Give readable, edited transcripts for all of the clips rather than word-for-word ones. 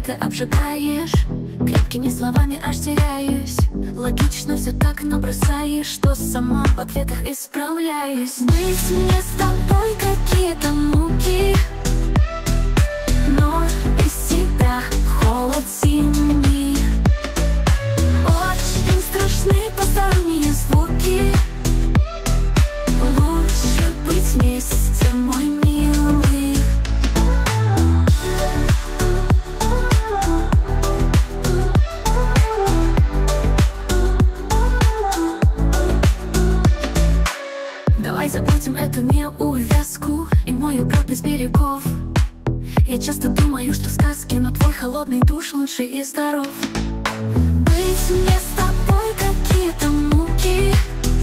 ты обжигаешь. Крепкими словами аж теряюсь. Логично все так, но бросаешь, что сама в ответах исправляюсь. Быть мне с тобой какие-то муки, но без тебя холод зимний. Очень страшны посторонние звуки. Лучше быть вместе, мой милый. Давай забудем эту неувязку и мою брак без берегов. Я часто думаю, что сказки, но твой холодный душ лучше и здоров. Быть мне с тобой какие-то муки,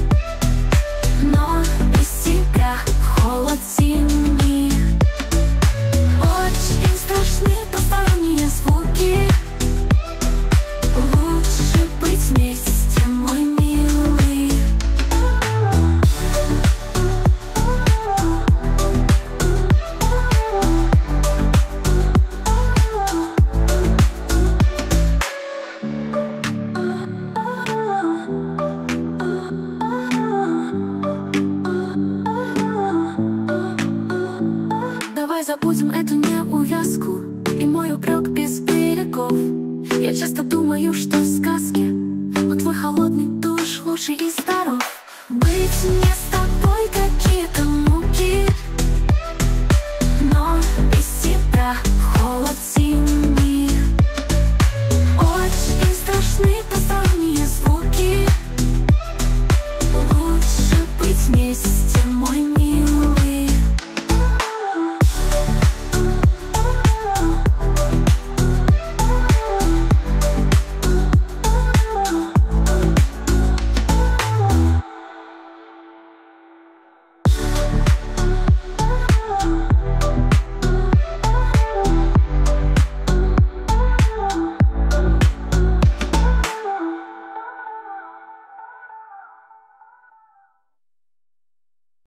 но без тебя холод зимний. Очень страшны посторонние звуки. Лучше быть вместе, мой милый. Давай забудем эту неувязку и мой упрек без берегов. Я часто думаю, что в сказке, но твой холодный душ лучше из